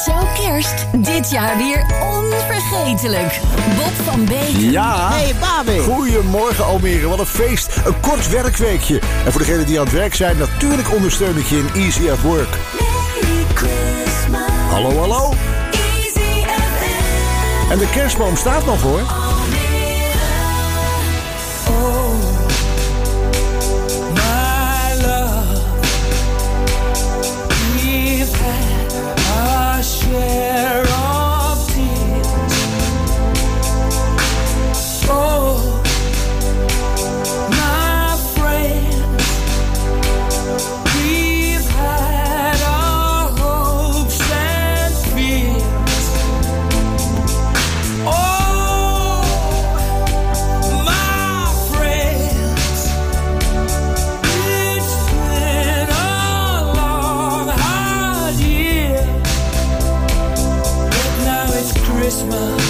Met jouw kerst dit jaar weer onvergetelijk. Bob van Beek. Ja. Hey, Babi. Goedemorgen Almere, wat een feest. Een kort werkweekje. En voor degenen die aan het werk zijn, natuurlijk ondersteun ik je in Easy at Work. Merry Christmas. Hallo, hallo. Easy FM. En de kerstboom staat nog hoor. Share of tears. Oh, my friends, we've had our hopes and fears. Oh, my friends, it's been a long, hard year. Christmas.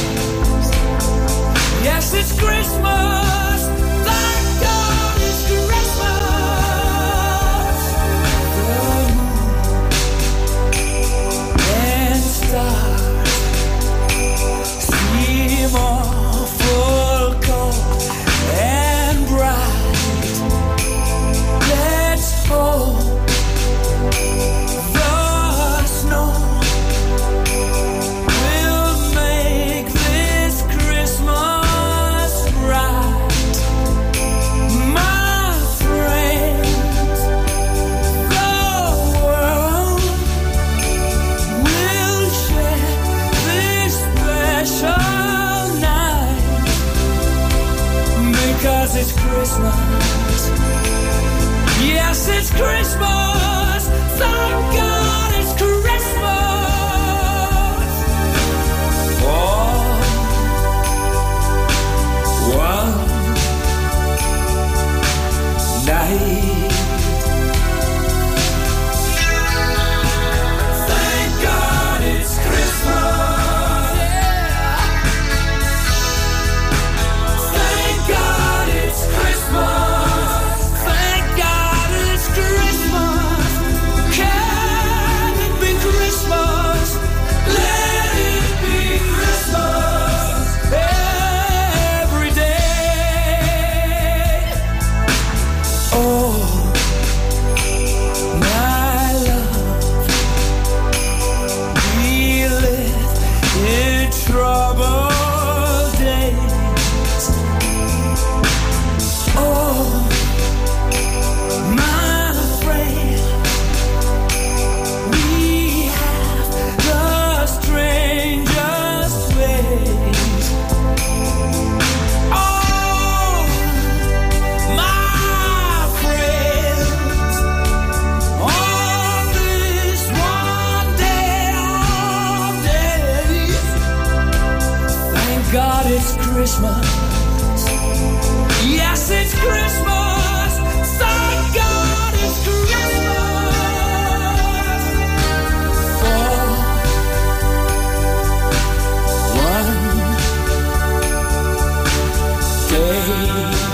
Yes, it's Christmas. Thank God it's Christmas. The moon and stars seem awful cold and bright. Let's hope the snow it's Christmas. Yes, it's Christmas. Thank God it's Christmas. For one night. Thank God it's Christmas. Christmas. Yes, it's Christmas. Thank God it's Christmas. For one day.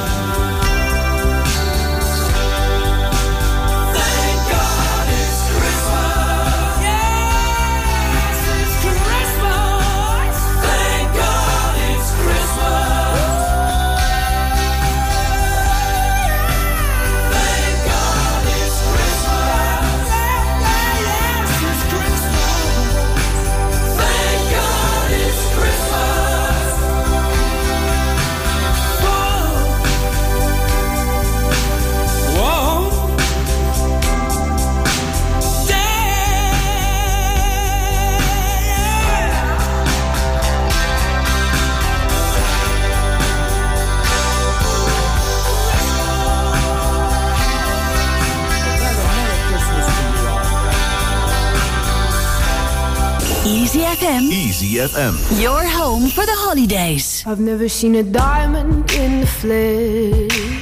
Easy FM. Easy FM. Your home for the holidays. I've never seen a diamond in the flesh.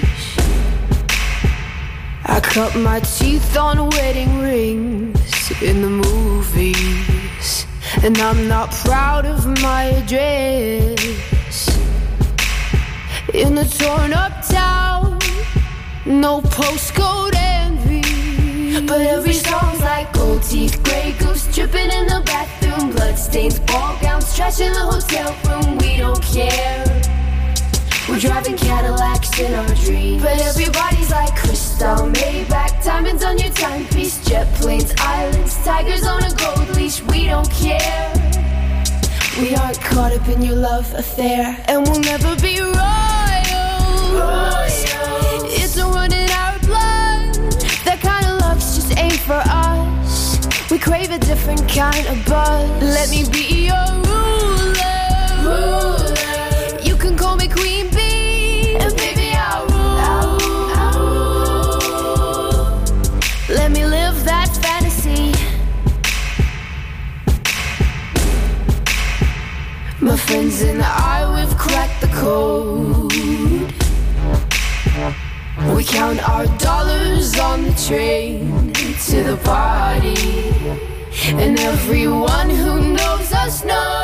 I cut my teeth on wedding rings in the movies, and I'm not proud of my address. In the torn up town, no postcode envy, but every song's like gold teeth, grey goose dripping in the bathroom, bloodstains, ball gowns, trash in the hotel room, we don't care. We're driving Cadillacs in our dreams, but everybody's like crystal, Maybach, diamonds on your timepiece, jet planes, islands, tigers on a gold leash, we don't care. We aren't caught up in your love affair, and we'll never be royals. It's a run in our blood. That kind of love's just ain't for us. We crave a different kind of buzz. Let me be your ruler. You can call me Queen Bee, and baby I'll rule. Let me live that fantasy. My friends and I, we've cracked the code. We count our dollars on the train to the party, and everyone who knows us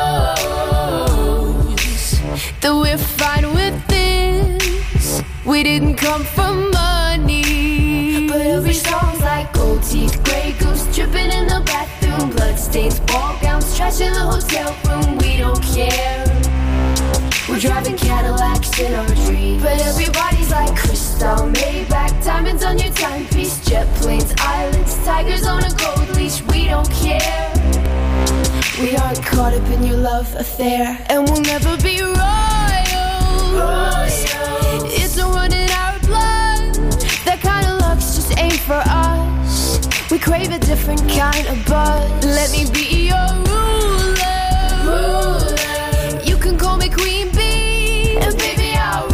knows that we're fine with this. We didn't come for money, but every song's like gold teeth, grey goose dripping in the bathroom, bloodstains, ball gowns, trash in the hotel room, we don't care. We're driving Cadillacs in our dreams, but everybody's like crystal, Maybach, diamonds on your timepiece, jet planes, islands, tigers on a gold leash, we don't care. We aren't caught up in your love affair, and we'll never be royals. It's a run in our blood. That kind of luck's just ain't for us. We crave a different kind of buzz. Let me be your ruler. You can call me Queen Bee, and baby I'll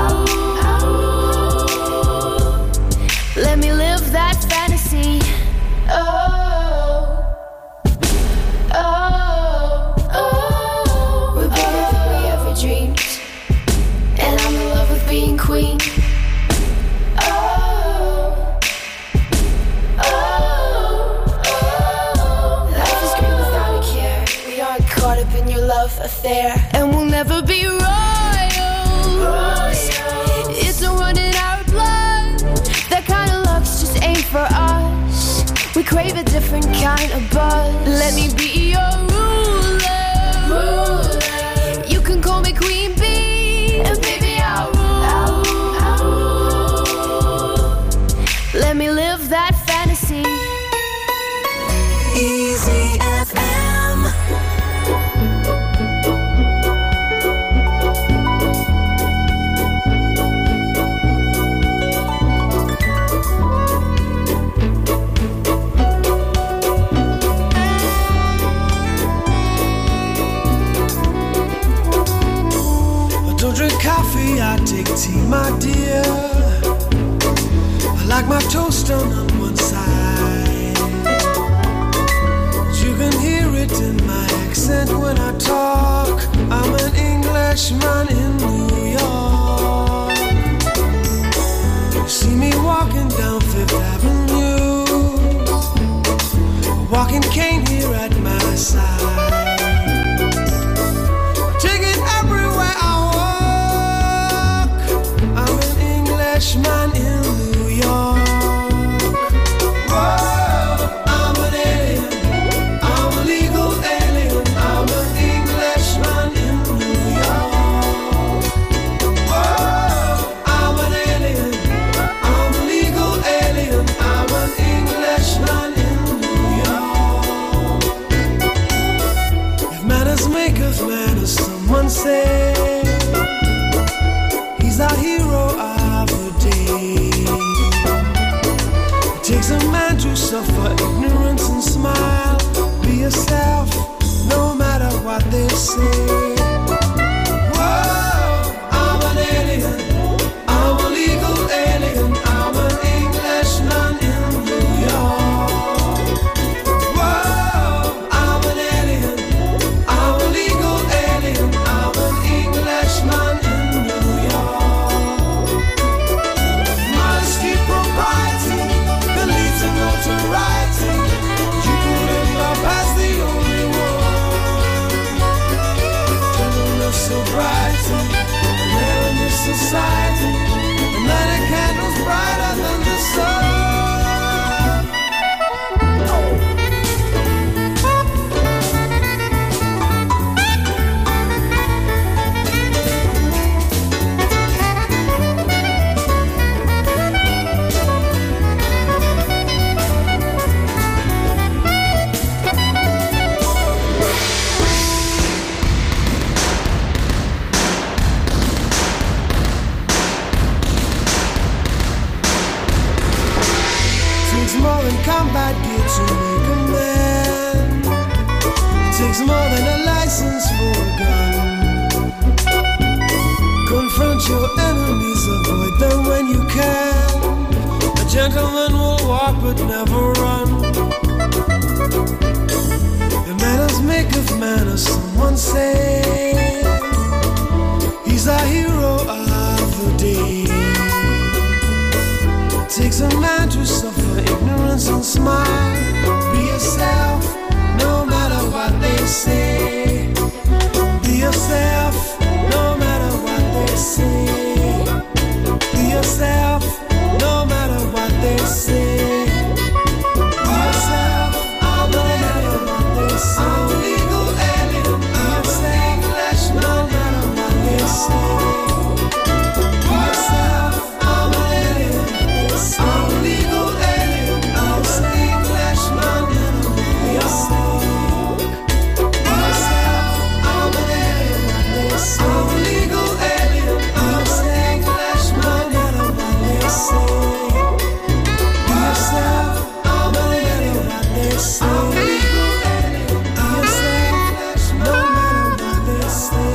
rule. Let me live that fantasy. We're better than we ever dreamed, and I'm in love with being queen. Life is great without a care. We aren't caught up in your love affair, and we'll never be royals. It's a run in our blood. That kind of luck's just ain't for us. We crave a different kind of buzz. Let me be your ruler. You can call me Queen Bee, and baby I'll rule. Let me live that fantasy. Easy FM. Coffee, I take tea, my dear. I like my toast on one side. You can hear it in my accent when I talk. I'm an Englishman in New York. You see me walking down Fifth Avenue, a walking cane here at my side. Take it everywhere I man in New York. Whoa, I'm an alien, I'm a legal alien, I'm an Englishman in New York. Whoa, I'm an alien, I'm a legal alien, I'm an Englishman in New York. If manners maketh manners, someone say, he's our hero. It takes a man to suffer ignorance and smile. Be yourself, no matter what they say. Whoa, I'm an alien, I'm a legal alien, I'm an Englishman in New York. Whoa, I'm an alien, I'm a legal alien, I'm an Englishman in New York. Modesty, propriety, notoriety, you could end up as the only one. find a license for a gun. Confront your enemies, avoid them when you can. A gentleman will walk but never run. The manners make of manners, someone say. He's a hero of the day. It takes a man to suffer ignorance and smile. Be yourself, no matter what they say. Be yourself, no matter what they say. Be yourself, no matter what they say. Be yourself, no matter what they say. I'm a legal alien, I'm a English, no matter what they say. Be yourself, I'm an alien, I'm a legal alien, I'm a English, no matter what they say. Be yourself, I'm an alien, I'm a legal alien, I'm a English, no matter what they say. Be yourself, I'm an alien, I'm a legal alien, I'm a English, no matter what they say.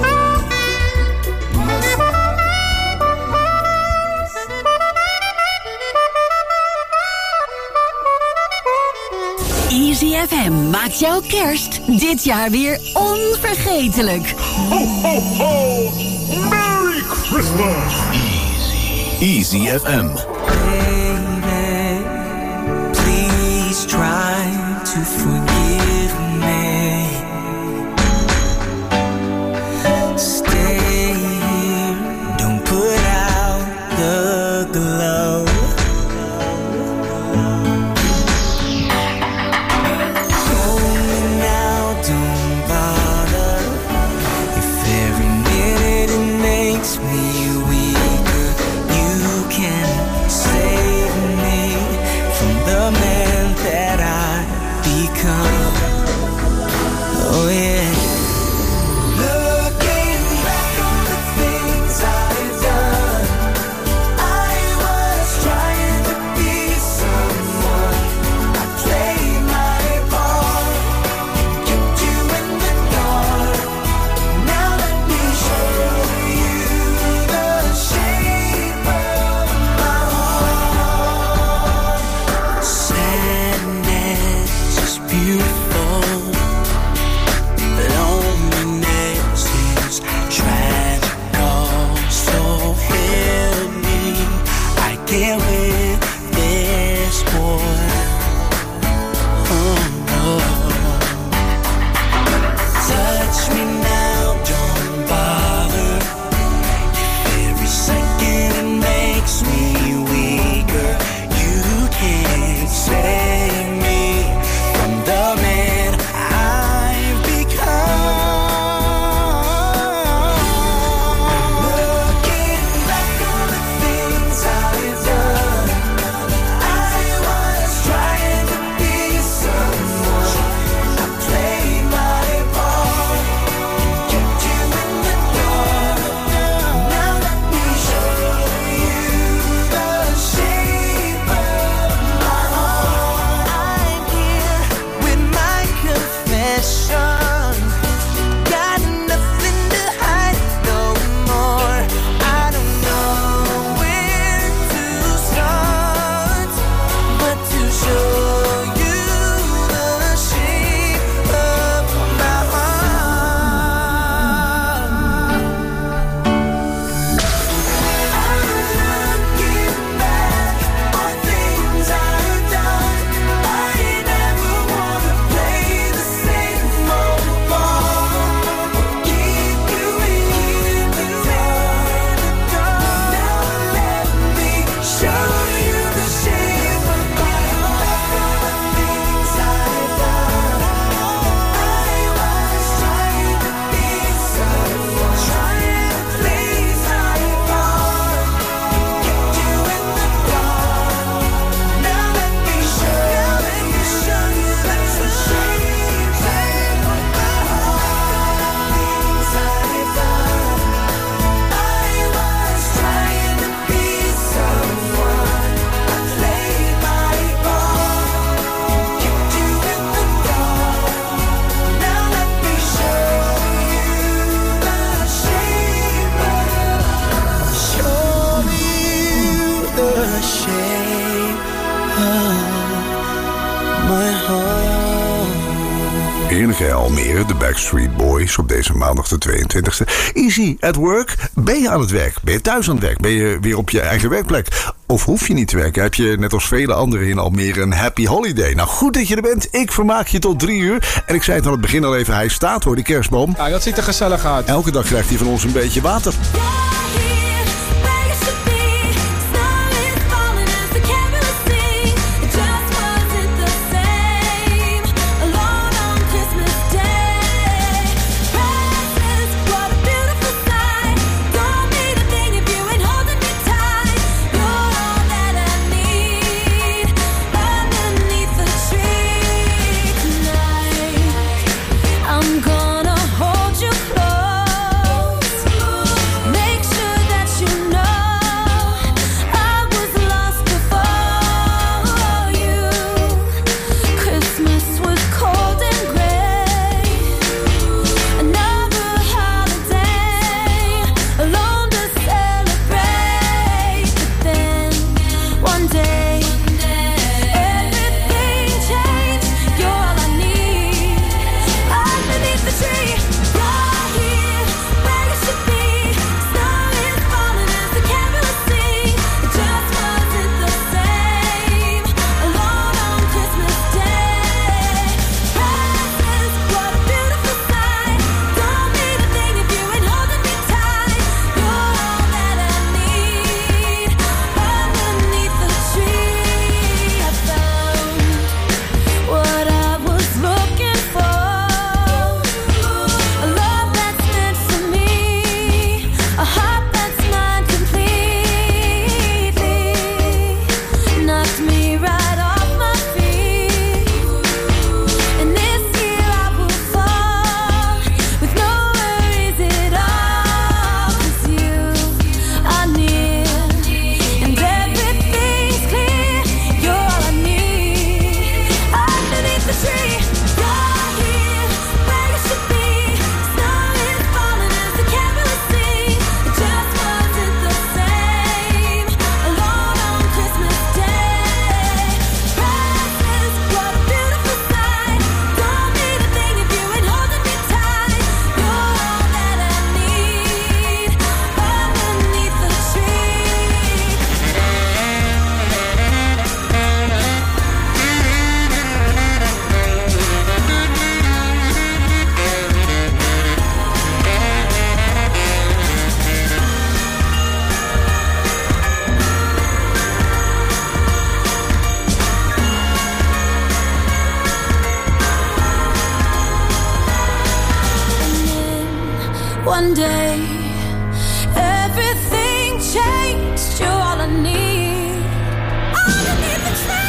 Easy FM maakt jouw kerst dit jaar weer onvergetelijk. Ho, ho, ho! Merry Christmas! Easy FM. Baby, please try to forgive me. Stay here, don't put out the glow. Going now, don't bother. If every minute it makes me weaker, you can save me from the man that I become. Oh yeah. Looking back on the things I've done, I was trying to be someone. I played my part, kept you in the dark. Now let me show you the shape of my heart. Sadness is beautiful. Loneliness is tragic. So help me, I can't with this boy. Oh no. Touch me now, don't bother. If every second it makes me weaker, you can't save me from the man I've become. Looking back on the things I've done, I was trying to be someone. I played my part, natuurlijk, hè, Almere, de Backstreet Boys op deze maandag de 22e. Easy at work. Ben je aan het werk? Ben je thuis aan het werk? Ben je weer op je eigen werkplek? Of hoef je niet te werken? Heb je, net als vele anderen in Almere, een happy holiday? Nou, goed dat je er bent. Ik vermaak je tot 3 uur. En ik zei het aan het begin al even, hij staat hoor, die kerstboom. Ja, dat ziet er gezellig uit. Elke dag krijgt hij van ons een beetje water. One day, everything changed. You're all I need. Underneath the tree.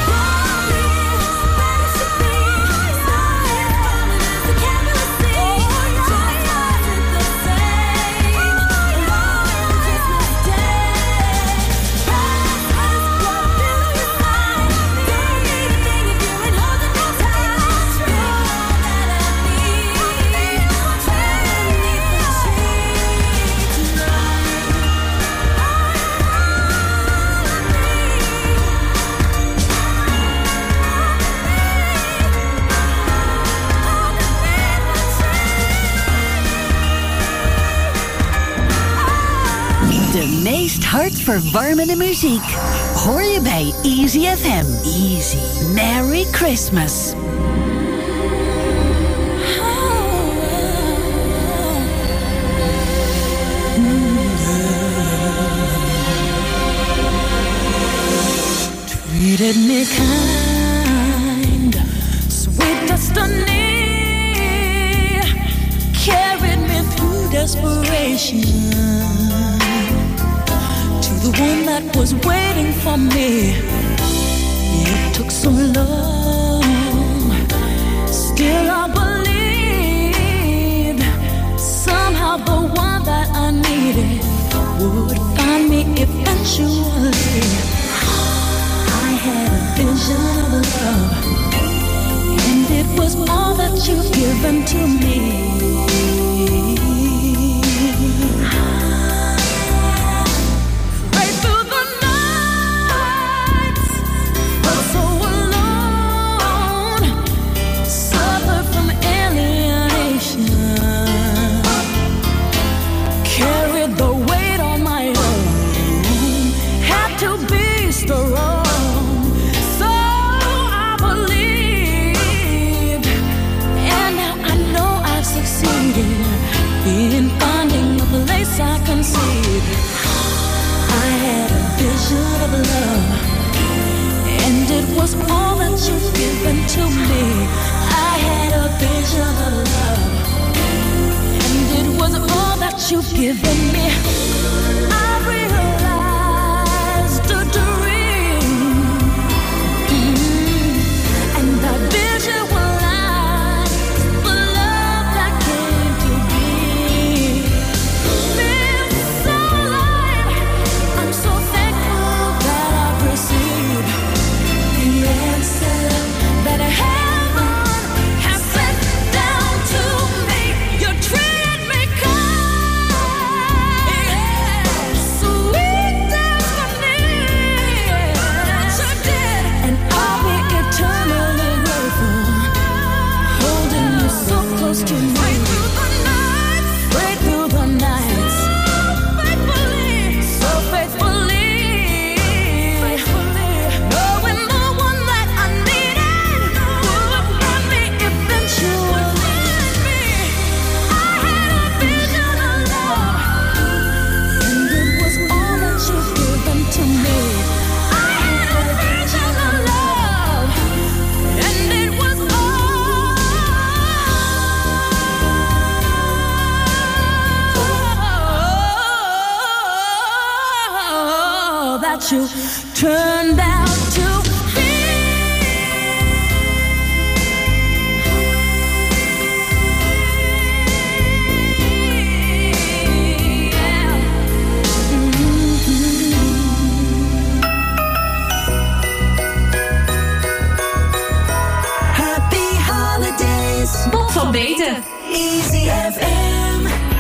De meest hartverwarmende muziek hoor je bij Easy FM. Easy. Merry Christmas. Treated me kind, sweet destiny, carried me through desperation. The one that was waiting for me. It took so long. Still I believed somehow the one that I needed would find me eventually. I had a vision of love, and it was all that you've given to me. From succeeded in finding a place I can see. I had a vision of love, and it was all that you've given to me. I had a vision of love, and it was all that you've given me. I realized a dream, and that vision was the love that came to be. Feels so alive. I'm so thankful that I've received the answer that heaven has sent down to me. You treated me kind, sweet destiny. You did, and I'll be eternally grateful. Holding you so close to me, right through the nights, so faithfully, knowing the one that I needed would find me eventually. I had a vision of love, and it was all that you've given to me. I had a vision of love, and it was all that you turned out to be. Happy holidays. Bob van Beeten. Easy FM.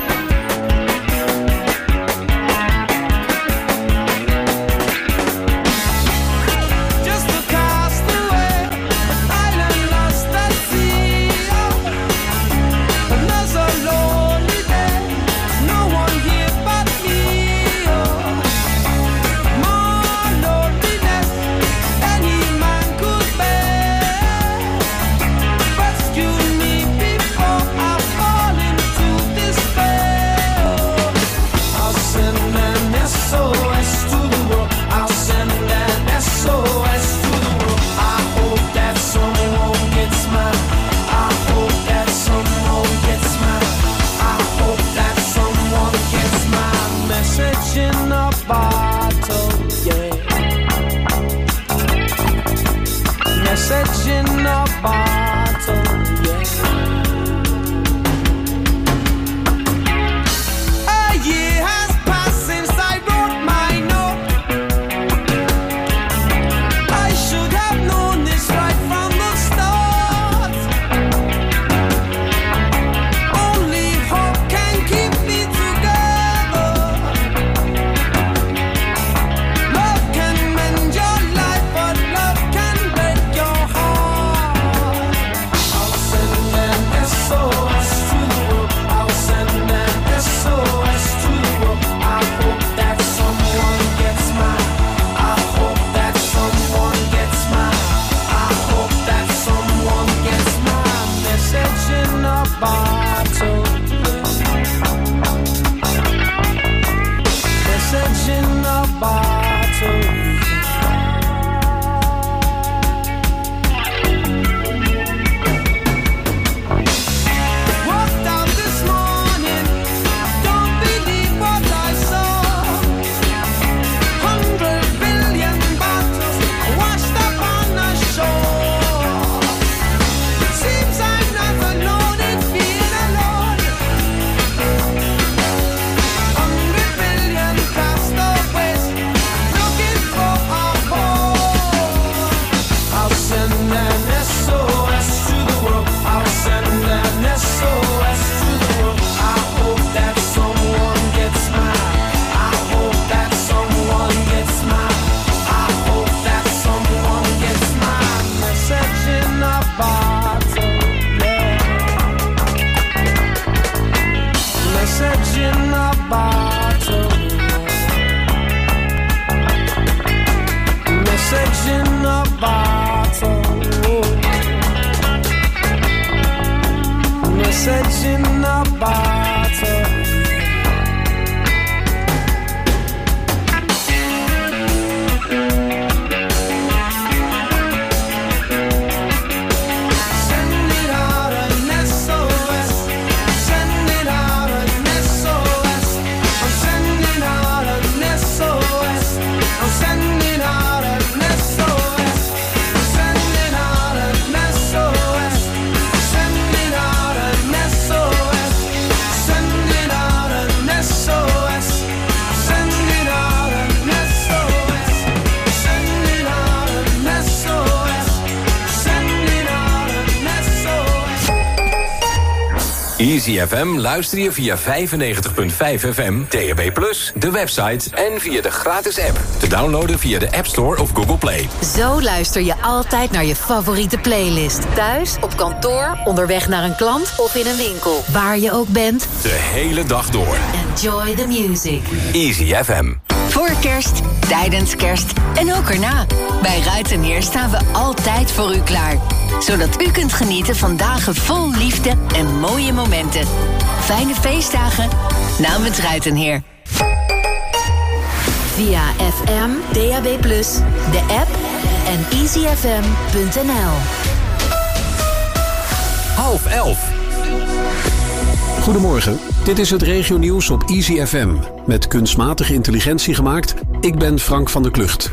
Just a castaway, island lost at sea. Another lonely day, no one here but me. More loneliness any man could bear. Rescue me before I fall into despair. I'll send an SOS to the world. I'll send an SOS to the world. I hope that someone gets mine. I hope that someone gets mine. in a bottle. Easy FM luister je via 95.5 FM, DAB+, de website en via de gratis app. Te downloaden via de App Store of Google Play. Zo luister je altijd naar je favoriete playlist. Thuis, op kantoor, onderweg naar een klant of in een winkel. Waar je ook bent. De hele dag door. Enjoy the music. Easy FM. Voor kerst, tijdens kerst en ook erna. Bij Ruitenheer staan we altijd voor u klaar. Zodat u kunt genieten van dagen vol liefde en mooie momenten. Fijne feestdagen namens Ruitenheer. Via FM, DAB+, de app en easyfm.nl. 10:30. Goedemorgen, dit is het regionieuws op Easy FM. Met kunstmatige intelligentie gemaakt. Ik ben Frank van der Klucht.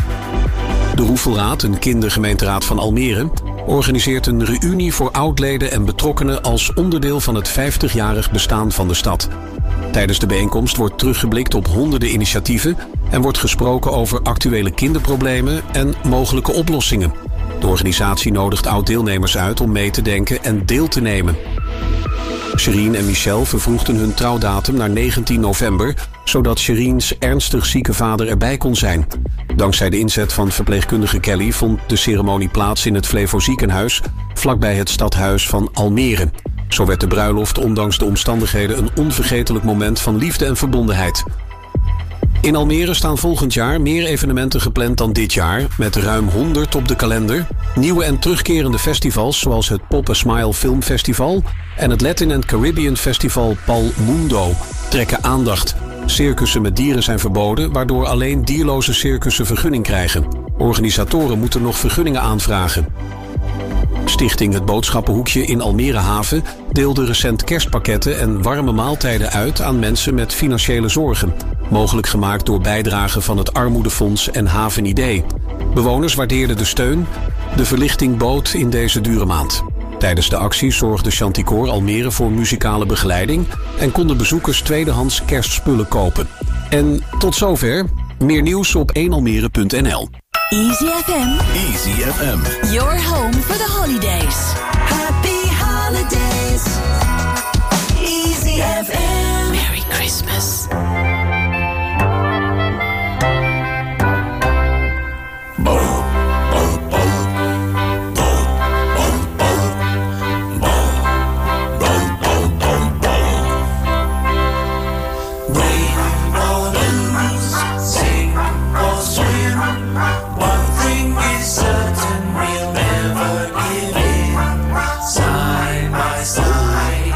De Roefelraad, een kindergemeenteraad van Almere, organiseert een reunie voor oudleden en betrokkenen als onderdeel van het 50-jarig bestaan van de stad. Tijdens de bijeenkomst wordt teruggeblikt op honderden initiatieven en wordt gesproken over actuele kinderproblemen en mogelijke oplossingen. De organisatie nodigt oud-deelnemers uit om mee te denken en deel te nemen. Sherine en Michel vervroegden hun trouwdatum naar 19 november... zodat Sherine's ernstig zieke vader erbij kon zijn. Dankzij de inzet van verpleegkundige Kelly vond de ceremonie plaats in het Flevo ziekenhuis, vlakbij het stadhuis van Almere. Zo werd de bruiloft ondanks de omstandigheden een onvergetelijk moment van liefde en verbondenheid. In Almere staan volgend jaar meer evenementen gepland dan dit jaar, met ruim 100 op de kalender. Nieuwe en terugkerende festivals zoals het Pop a Smile Filmfestival en het Latin and Caribbean Festival Pal Mundo trekken aandacht. Circussen met dieren zijn verboden, waardoor alleen dierloze circussen vergunning krijgen. Organisatoren moeten nog vergunningen aanvragen. Stichting Het Boodschappenhoekje in Almere Haven deelde recent kerstpakketten en warme maaltijden uit aan mensen met financiële zorgen. Mogelijk gemaakt door bijdragen van het Armoedefonds en Havenidee. Bewoners waardeerden de steun. De verlichting bood in deze dure maand. Tijdens de actie zorgde Chanticoor Almere voor muzikale begeleiding en konden bezoekers tweedehands kerstspullen kopen. En tot zover. Meer nieuws op 1almere.nl. Easy FM. Easy FM. Your home for the holidays. Happy holidays. Easy FM. Merry Christmas. Side by side.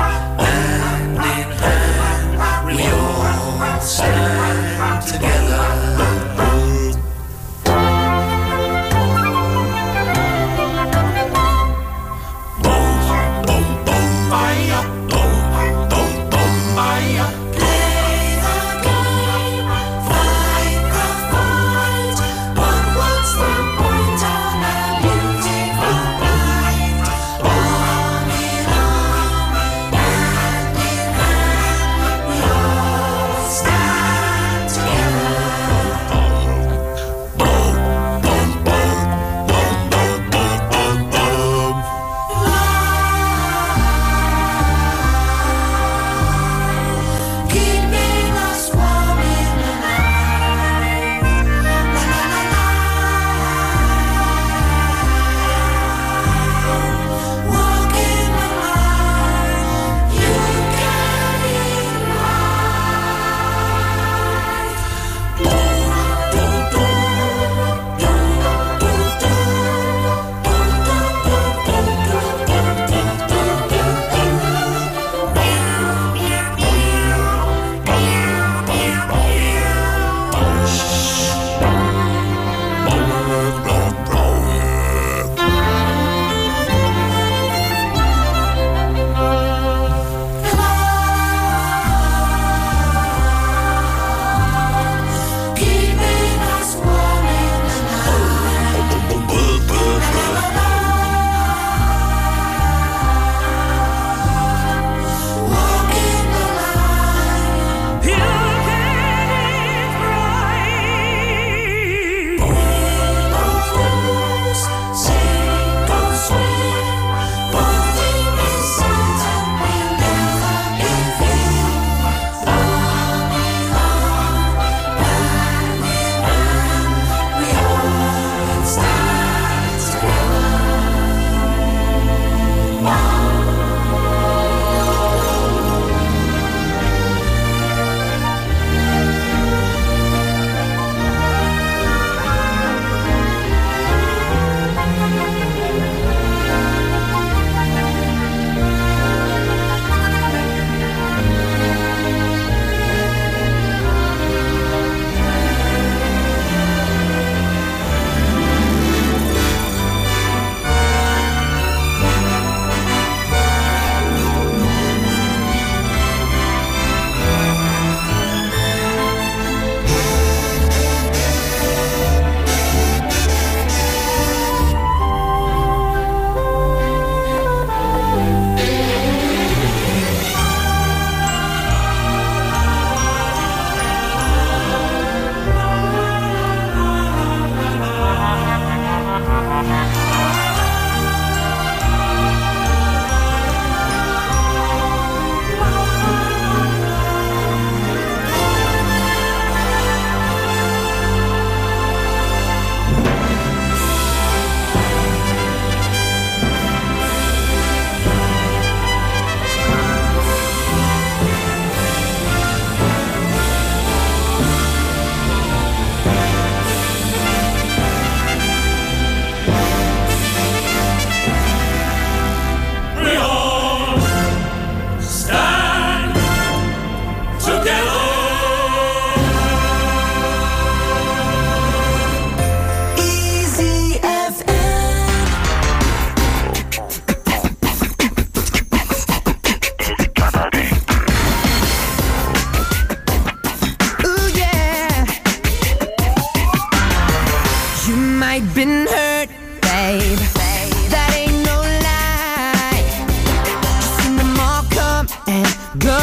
go.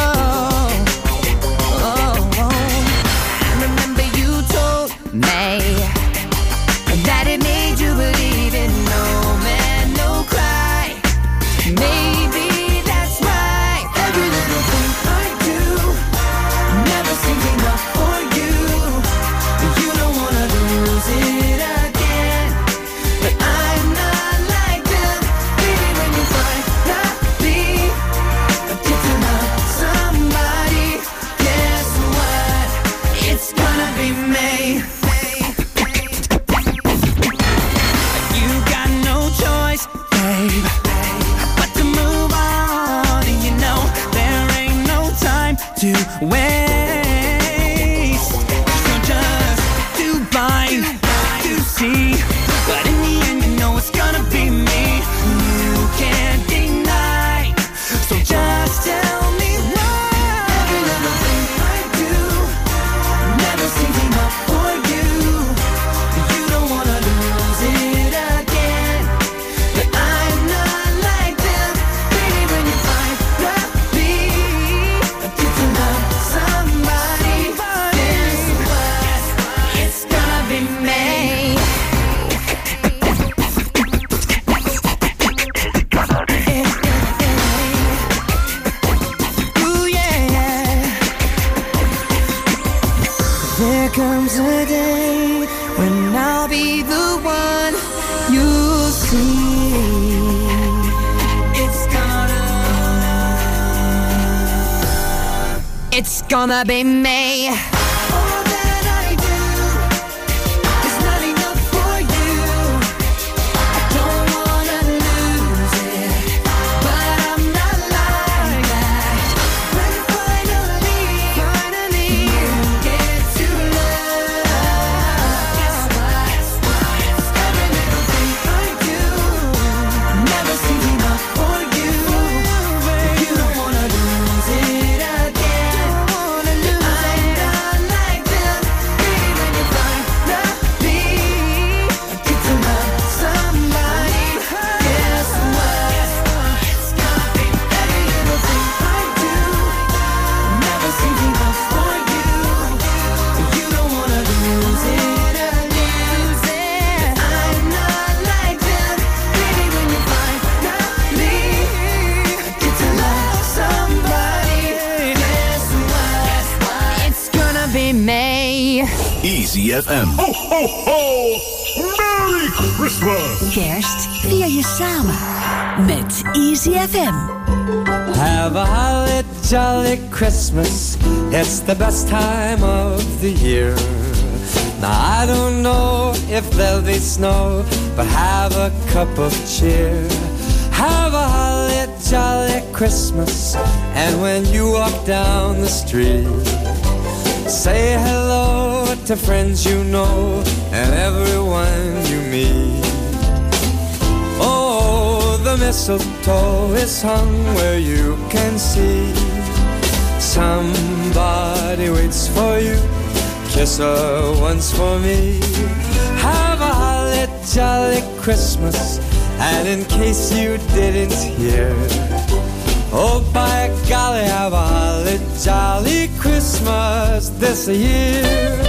I remember you told me that it made you believe in no man, no cry. Maybe that's why every little thing I do never seems enough for you. You don't wanna lose it again, but I'm not like them. Baby, when you finally get to love somebody, guess what? It's gonna be me. You got no choice, babe, but to move on. And you know there ain't no time to waste. So just do blind to see, but in the end you know it's gonna be me. You can't deny, so just tell me why. Every little thing I do never seems enough for you. You don't wanna lose it again, but I'm not like them. Baby, when you finally get to love somebody, guess what? It's gonna be me. Ooh, yeah. There comes a day when I'll be the one you'll see. It's gonna be me. All that I do is not enough for you. I don't wanna lose it, but I'm not like that. When finally you get to love, guess what? Every little thing I do never seems enough for you. You don't wanna lose it again. I'm not like them. Baby, when you finally get to love somebody, guess what? It's gonna be every little thing I do never seems enough for you. You don't wanna lose it again. I'm not like them. Baby, when you finally get to love somebody, guess what? It's gonna be me. Easy FM. Ho, ho, ho! Merry Christmas! Kerst vier je samen met Easy FM. Have a holly jolly Christmas. It's the best time of the year. Now I don't know if there'll be snow, but have a cup of cheer. Have a holly jolly Christmas. And when you walk down the street, say hello to friends you know and everyone you meet. Oh, the mistletoe is hung where you can see. Somebody waits for you. Kiss her once for me. Have a holly jolly Christmas. And in case you didn't hear, oh, by golly, have a holly jolly Christmas this year.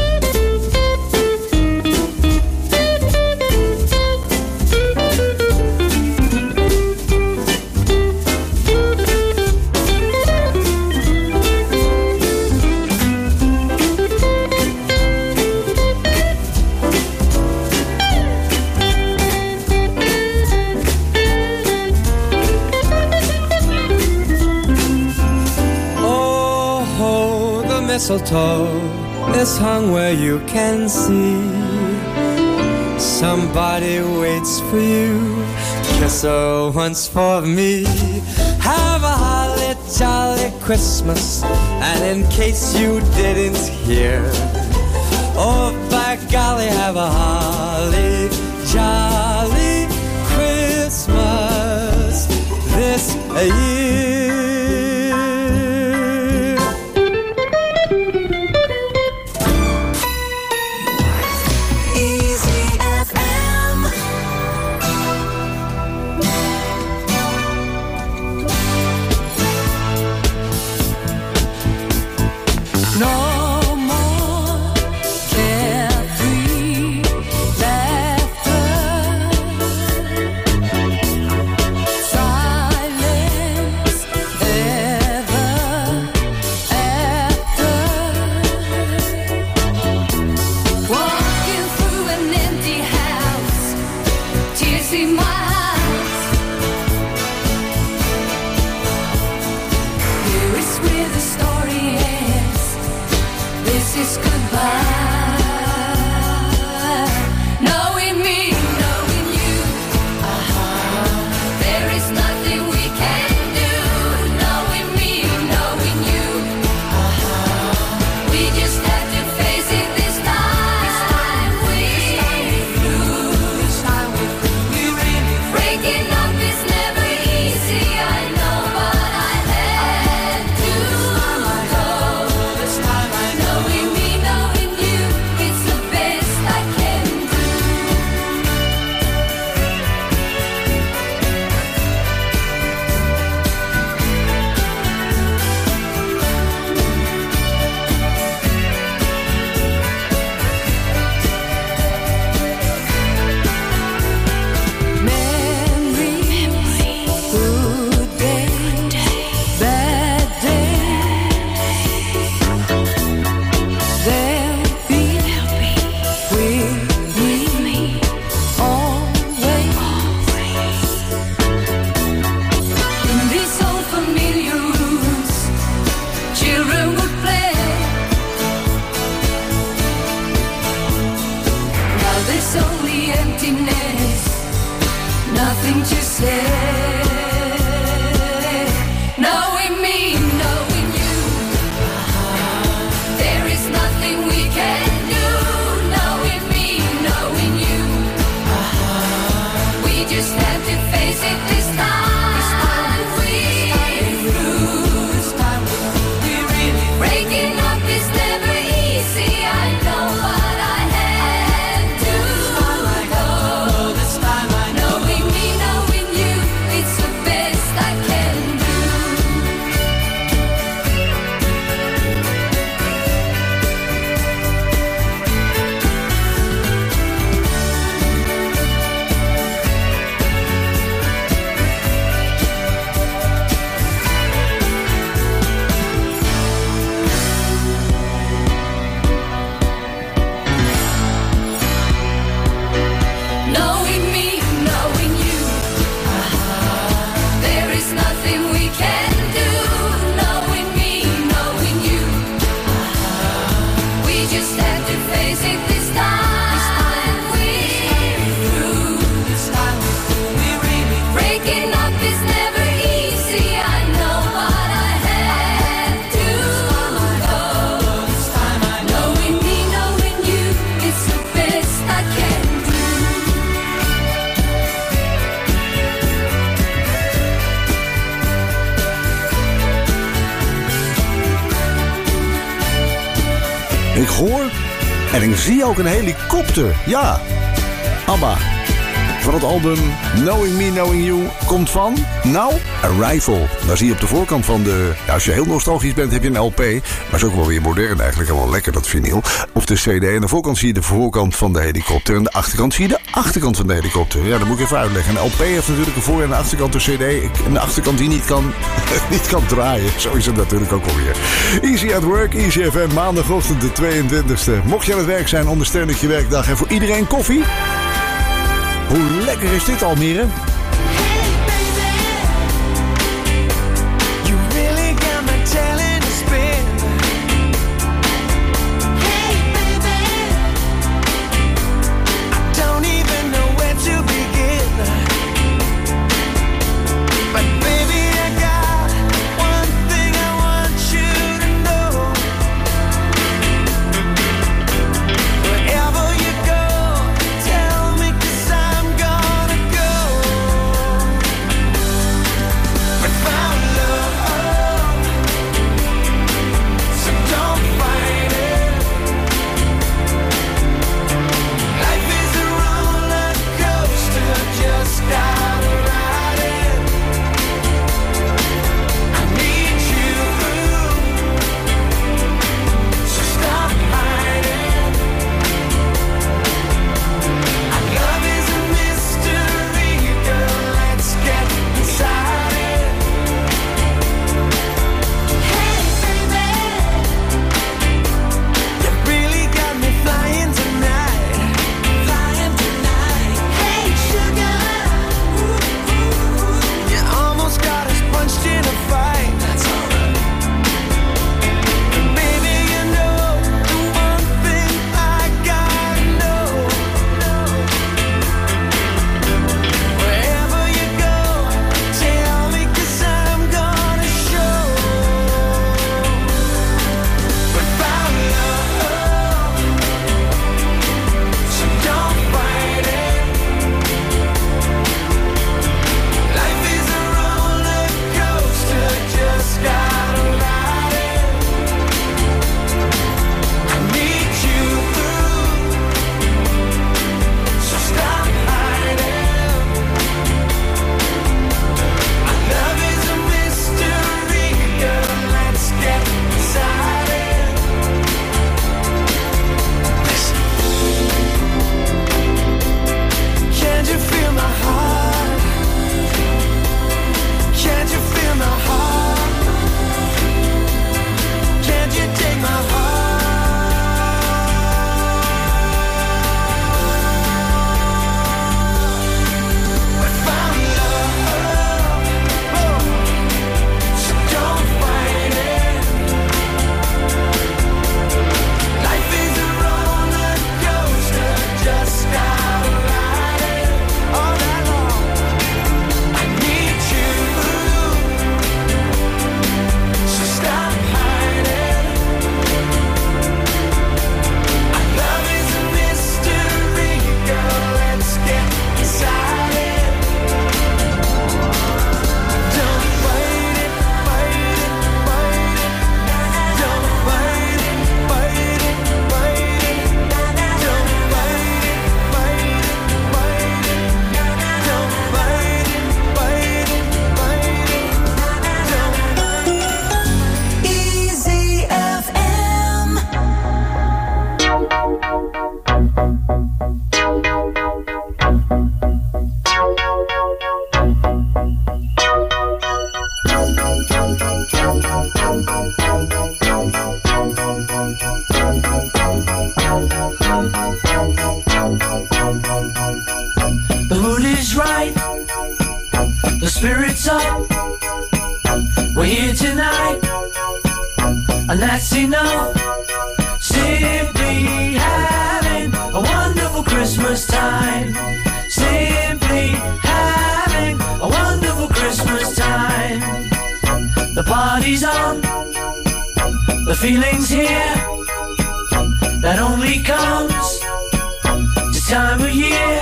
Mistletoe is hung where you can see. Somebody waits for you. Kiss her once for me. Have a holly jolly Christmas. And in case you didn't hear, oh, by golly, have a holly jolly Christmas this year. Ik hoor en ik zie ook een helikopter. Ja, ABBA. Van het album Knowing Me, Knowing You komt van, nou, Arrival. Daar zie je op de voorkant van de... Ja, als je heel nostalgisch bent, heb je een LP. Maar is ook wel weer modern eigenlijk. Helemaal lekker, dat vinyl. Of de CD. En aan de voorkant zie je de voorkant van de helikopter. En aan de achterkant zie je de achterkant van de helikopter. Ja, dat moet ik even uitleggen. Een LP heeft natuurlijk een voor- en een achterkant. Een CD. En de achterkant die niet kan draaien. Zo is het natuurlijk ook alweer. Easy at Work, Easy FM. Maandagochtend de 22e. Mocht je aan het werk zijn, ondersteun ik je werkdag. En voor iedereen koffie. Hoe lekker is dit, Almere? The mood is right, the spirit's up. We're here tonight, and that's enough. Simply having a wonderful Christmas time. Simply having a wonderful Christmas time. The party's on, the feeling's here. That only comes this time of year.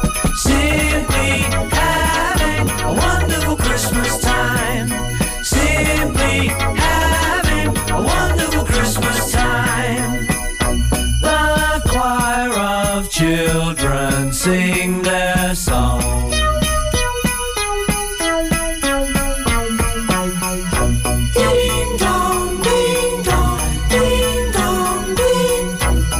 Simply having a wonderful Christmas time. Simply having a wonderful Christmas time. children sing their song. Ding dong, ding dong, ding dong, ding.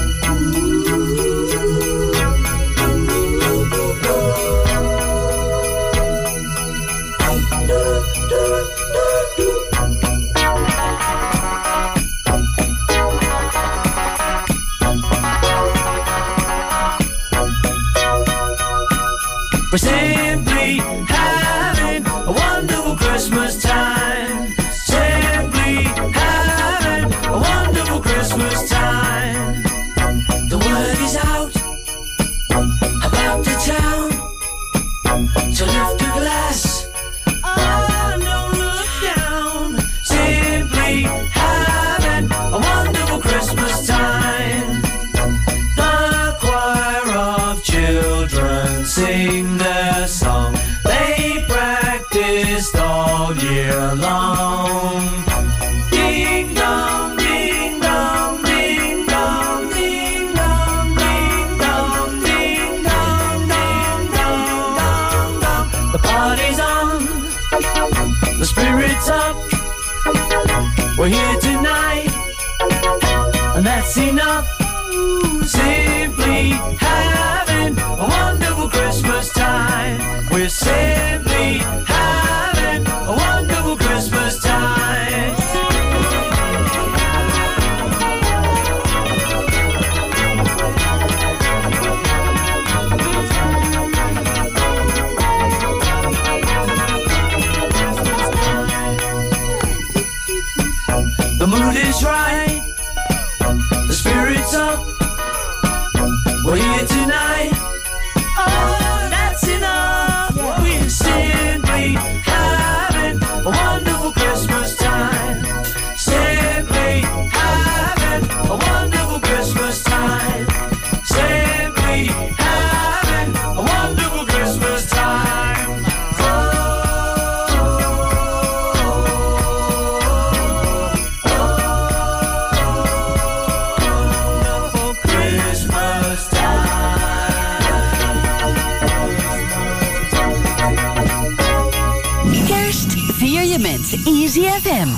We're simply having a wonderful Christmas time. Simply having a wonderful Christmas time. The word is out about the town to lift a glass. Oh, don't look down. Simply having a wonderful Christmas time. The choir of children sing their song. They practiced all year long. Ding dong, ding dong, ding dong, ding dong, ding dong, ding dong, ding dong, dong, dong. The party's on, the spirit's up. We're here tonight, and that's enough. Simply having a wonderful Christmas time. We're simply having a wonderful Christmas time. The mood is right, the spirit's up. We're here tonight. Oh, that's enough. We're simply having a wonderful Christmas time. Simply having a wonderful Christmas time. Simply having a wonderful Christmas time. Wonderful Christmas Kerst vier je met Easy FM.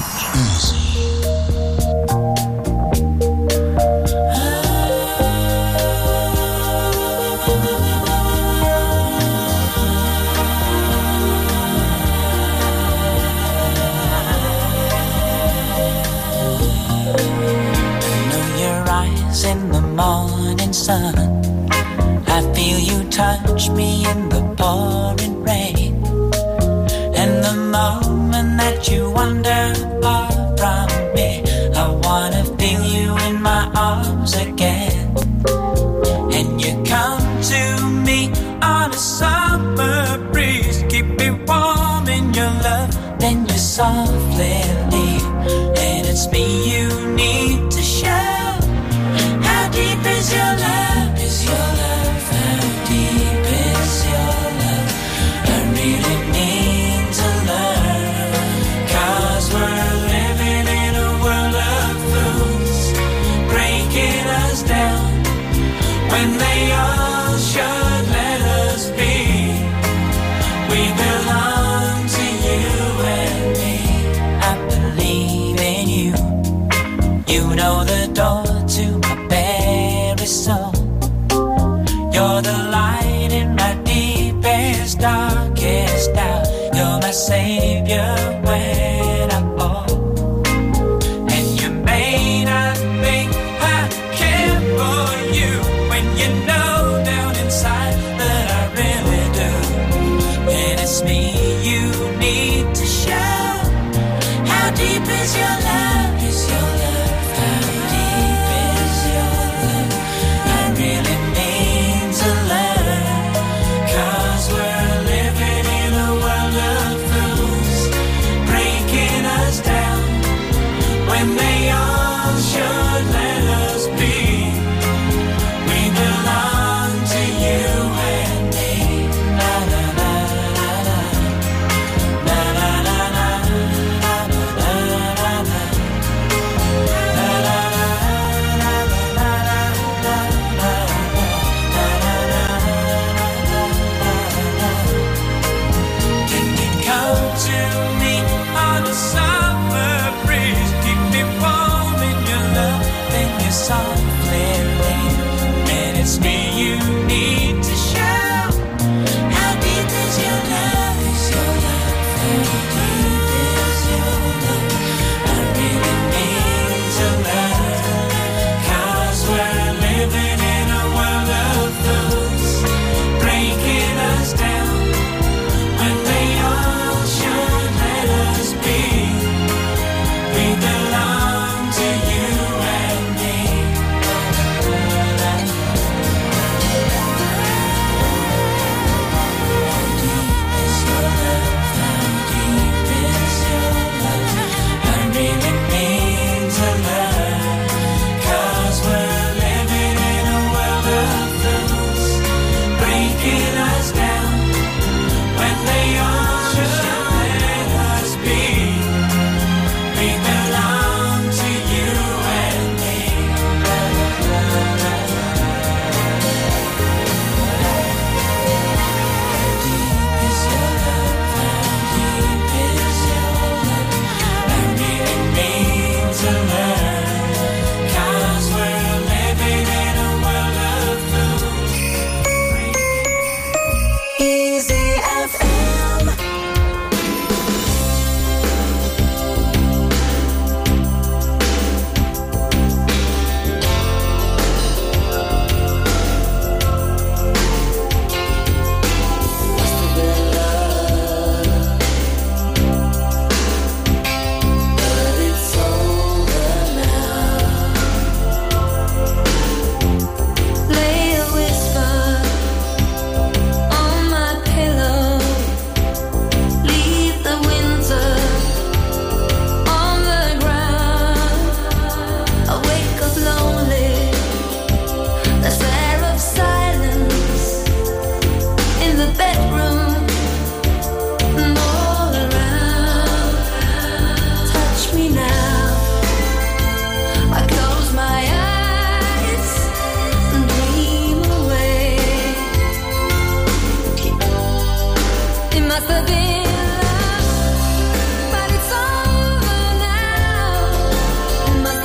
In the morning sun, I feel you touch me in the pouring rain. And the moment that you wander far from me, I wanna feel you in my arms again. And you come to me on a summer breeze, keep me warm in your love, then you softly leave. And it's me you need to show. How deep is your love? Is your love? How deep is your love? I really need to learn. 'Cause we're living in a world of fools, breaking us down when they all should let us be. We belong to you and me. I believe in you. You know the door to my very soul. You're the light in my deepest, darkest doubt. You're my savior when I fall. And you may not think I care for you when you know down inside that I really do. And it's me you need to show. How deep is your love? Is your love? How deep is your love? I really need to learn. 'Cause we're living in a world of fools,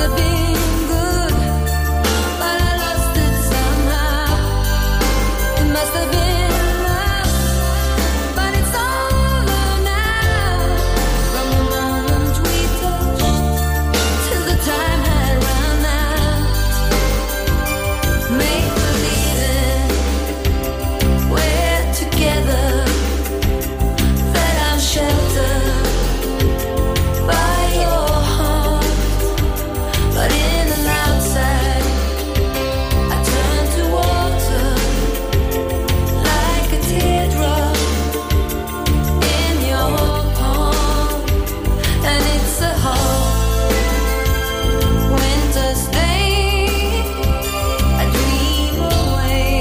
have been good, but I lost it somehow. It must have been love, but it's over now. From the moment we touched till the time had run out. Make believing we're together, that I'm sheltered by your heart. But in and outside, I turn to water like a teardrop in your palm. And it's a hard winter's day, I dream away.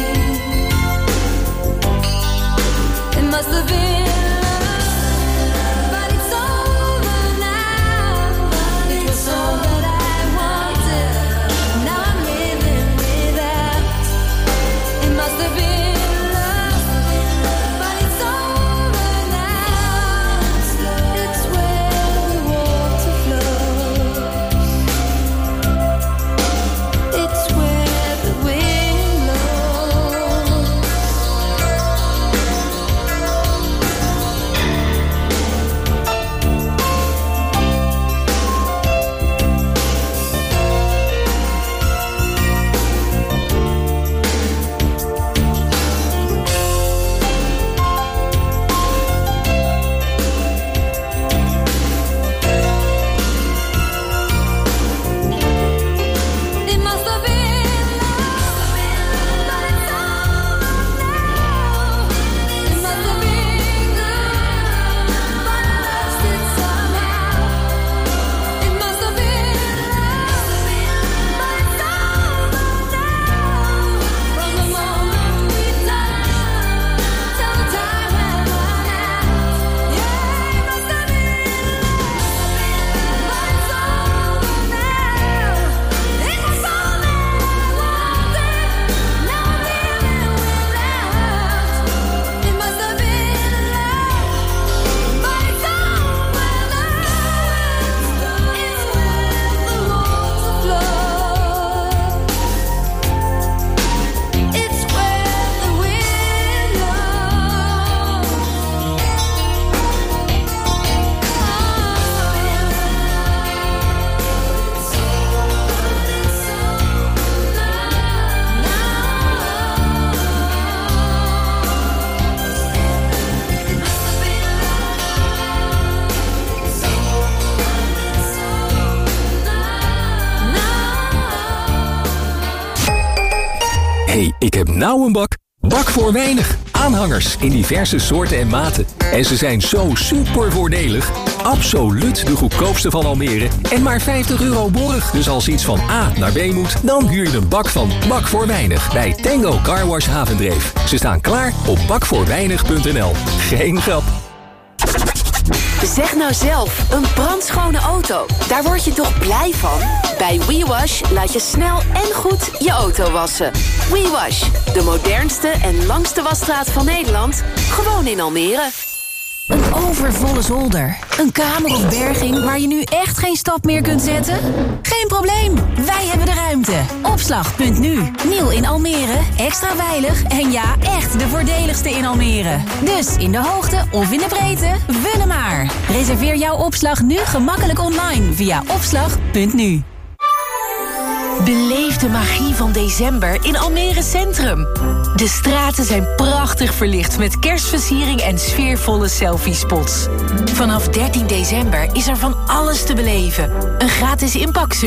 It must have been love, but it's over now. It was all that I wanted, now I'm living without. It must have been love, but it's over now. It's where the water flows. It's where the wind blows. It must have been love, but it's over now. It must have been good, but I lost it somehow. It must have been love, but it's over now. From the moment we touched till the time had run out. Yeah, it must have been love, but it's over now. It was all that I wanted, now I'm living without. It must have been love, but it's over now. It's where the water flows. It's where the wind blows. Hey, ik heb nou een bak. Bak voor weinig. Aanhangers in diverse soorten en maten. En ze zijn zo super voordelig. Absoluut de goedkoopste van Almere. En maar €50 borg. Dus als iets van A naar B moet, dan huur je een bak van Bak voor Weinig bij Tango Car Wash Havendreef. Ze staan klaar op bakvoorweinig.nl. Geen grap. Zeg nou zelf, een brandschone auto. Daar word je toch blij van? Bij WeWash laat je snel en goed je auto wassen. WeWash, de modernste en langste wasstraat van Nederland. Gewoon in Almere. Een overvolle zolder, een kamer of berging waar je nu echt geen stap meer kunt zetten? Geen probleem, wij hebben de ruimte. Opslag.nu, nieuw in Almere, extra veilig en ja, echt de voordeligste in Almere. Dus in de hoogte of in de breedte, win hem maar. Reserveer jouw opslag nu gemakkelijk online via opslag.nu. Beleef de magie van december in Almere Centrum. De straten zijn prachtig verlicht met kerstversiering en sfeervolle selfie-spots. Vanaf 13 december is er van alles te beleven. Een gratis inpakservice.